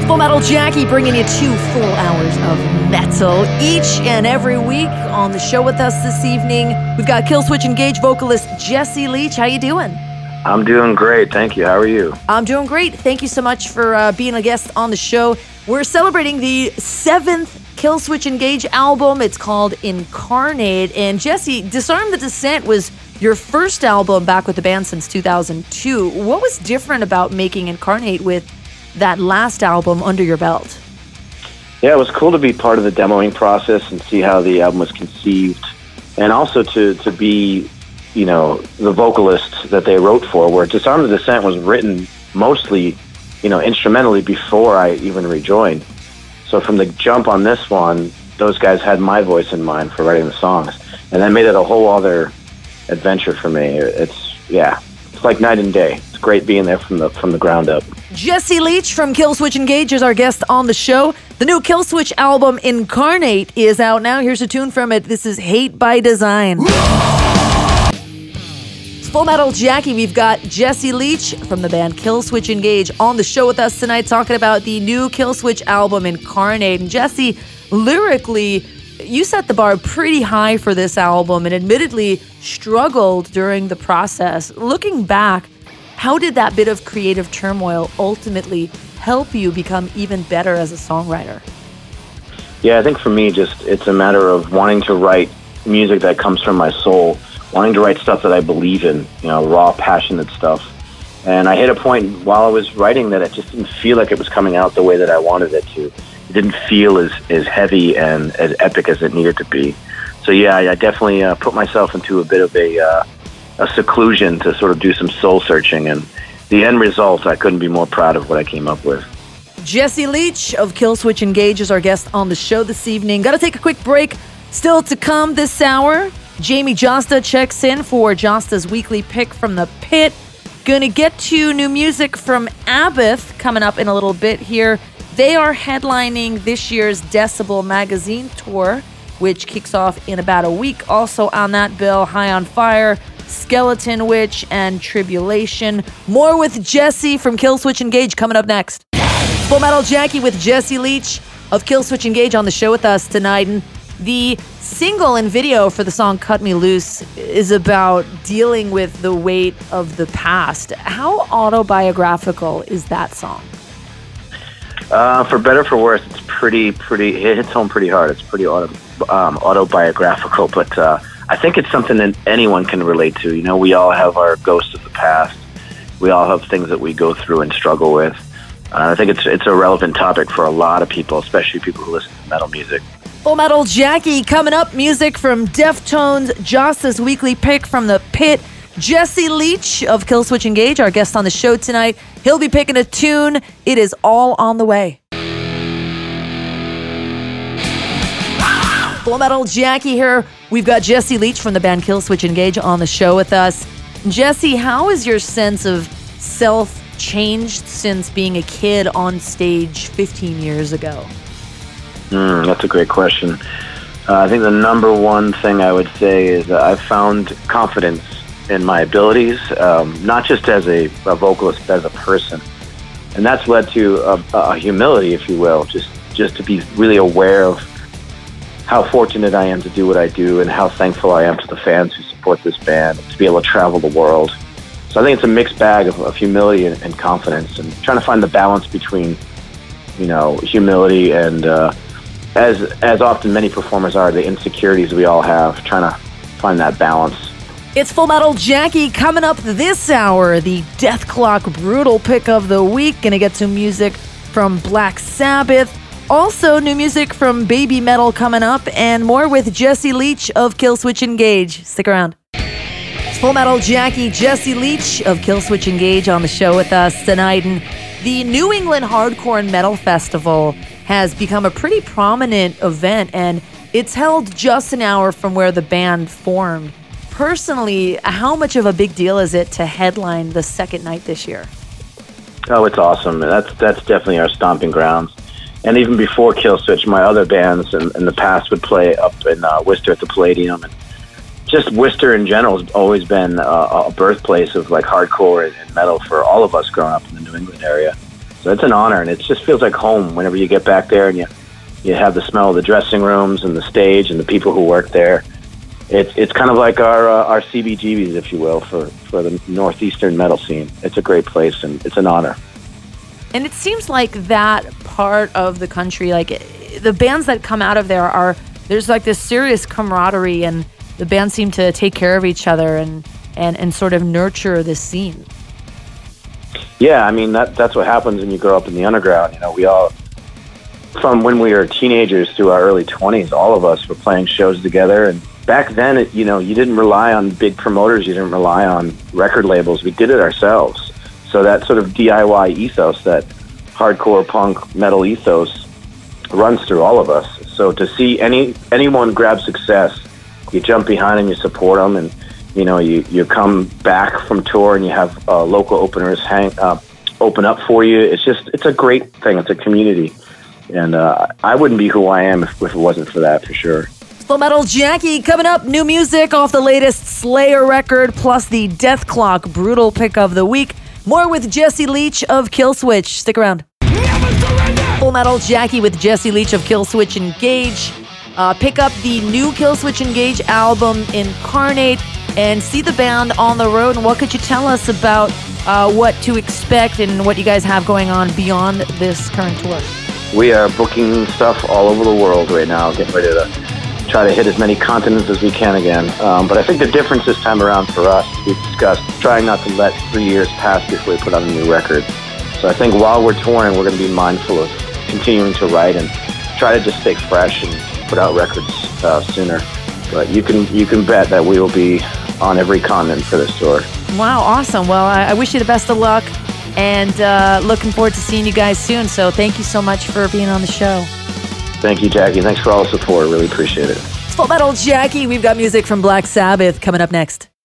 Full Metal Jackie bringing you 2 full hours of metal each and every week. On the show with us this evening, we've got Killswitch Engage vocalist Jesse Leach. How you doing? I'm doing great, thank you. How are you? I'm doing great. Thank you so much for being a guest on the show. We're celebrating the 7th Killswitch Engage album. It's called Incarnate. And Jesse, Disarm the Descent was your first album back with the band since 2002. What was different about making Incarnate with that last album under your belt? Yeah, it was cool to be part of the demoing process and see how the album was conceived, and also to be, you know, the vocalist that they wrote for, where Disarm the Descent was written mostly, you know, instrumentally before I even rejoined. So from the jump on this one, those guys had my voice in mind for writing the songs, and that made it a whole other adventure for me. It's like night and day. It's great being there from the ground up. Jesse Leach from Killswitch Engage is our guest on the show. The new Killswitch album Incarnate is out now. Here's a tune from it. This is Hate by Design. It's Full Metal Jackie. We've got Jesse Leach from the band Killswitch Engage on the show with us tonight, talking about the new Killswitch album Incarnate. And Jesse, lyrically, you set the bar pretty high for this album and admittedly struggled during the process. Looking back, how did that bit of creative turmoil ultimately help you become even better as a songwriter? Yeah, I think for me, it's a matter of wanting to write music that comes from my soul, wanting to write stuff that I believe in, you know, raw, passionate stuff. And I hit a point while I was writing that it just didn't feel like it was coming out the way that I wanted it to. It didn't feel as heavy and as epic as it needed to be. So yeah, I definitely put myself into a bit of a seclusion to sort of do some soul searching, and the end result, I couldn't be more proud of what I came up with. Jesse Leach of Killswitch Engage is our guest on the show this evening. Got to take a quick break. Still to come this hour, Jamie Josta checks in for Josta's weekly pick from the pit. Gonna get to new music from Abbott coming up in a little bit here. They are headlining this year's Decibel Magazine tour, which kicks off in about a week. Also on that bill, High on Fire, Skeleton Witch, and Tribulation. More with Jesse from Killswitch Engage coming up next. Full Metal Jackie with Jesse Leach of Killswitch Engage on the show with us tonight. And the single and video for the song Cut Me Loose is about dealing with the weight of the past. How autobiographical is that song? For better or for worse, it's pretty. It hits home pretty hard. It's pretty autobiographical, but I think it's something that anyone can relate to. You know, we all have our ghosts of the past. We all have things that we go through and struggle with. I think it's a relevant topic for a lot of people, especially people who listen to metal music. Full Metal Jackie coming up. Music from Deftones, Josta's weekly pick from the pit. Jesse Leach of Killswitch Engage, our guest on the show tonight. He'll be picking a tune. It is all on the way. Full Metal Jackie here. We've got Jesse Leach from the band Killswitch Engage on the show with us. Jesse, how has your sense of self changed since being a kid on stage 15 years ago? That's a great question. I think the number one thing I would say is that I've found confidence in my abilities, not just as a vocalist, but as a person. And that's led to a humility, if you will, just to be really aware of how fortunate I am to do what I do and how thankful I am to the fans who support this band, to be able to travel the world. So I think it's a mixed bag of humility and confidence, and trying to find the balance between, you know, humility and, as often many performers are, the insecurities we all have, trying to find that balance. It's Full Metal Jackie coming up this hour, the Death Clock Brutal pick of the week. Gonna get some music from Black Sabbath. Also, new music from Baby Metal coming up, and more with Jesse Leach of Killswitch Engage. Stick around. It's Full Metal Jackie, Jesse Leach of Killswitch Engage on the show with us tonight. And the New England Hardcore and Metal Festival has become a pretty prominent event, and it's held just an hour from where the band formed. Personally, how much of a big deal is it to headline the second night this year? Oh, it's awesome. That's definitely our stomping grounds. And even before Killswitch, my other bands in the past would play up in Worcester at the Palladium. And just Worcester in general has always been a birthplace of like hardcore and metal for all of us growing up in the New England area. So it's an honor, and it just feels like home whenever you get back there and you have the smell of the dressing rooms and the stage and the people who work there. It's kind of like our CBGBs, if you will, for the northeastern metal scene. It's a great place, and it's an honor. And it seems like that part of the country, like the bands that come out of there there's like this serious camaraderie, and the bands seem to take care of each other and sort of nurture this scene. Yeah, I mean, that's what happens when you grow up in the underground. You know, we all, from when we were teenagers through our early 20s, all of us were playing shows together. And back then, you didn't rely on big promoters. You didn't rely on record labels. We did it ourselves. So that sort of DIY ethos, that hardcore punk metal ethos, runs through all of us. So to see anyone grab success, you jump behind and you support them, and you come back from tour and you have local openers open up for you. It's a great thing. It's a community, and I wouldn't be who I am if it wasn't for that, for sure. Full Metal Jackie coming up. New music off the latest Slayer record, plus the Death Clock Brutal pick of the week. More with Jesse Leach of Killswitch. Stick around. Full Metal Jackie with Jesse Leach of Killswitch Engage. Pick up the new Killswitch Engage album, Incarnate, and see the band on the road. And what could you tell us about what to expect and what you guys have going on beyond this current tour? We are booking stuff all over the world right now, getting ready to try to hit as many continents as we can again. But I think the difference this time around for us, we've discussed trying not to let 3 years pass before we put out a new record. So I think while we're touring, we're going to be mindful of continuing to write and try to just stay fresh and put out records sooner. But you can bet that we will be on every continent for this tour. Wow, awesome. Well, I wish you the best of luck, and looking forward to seeing you guys soon. So thank you so much for being on the show. Thank you, Jackie. Thanks for all the support. Really appreciate it. It's Full Metal Jackie. We've got music from Black Sabbath coming up next.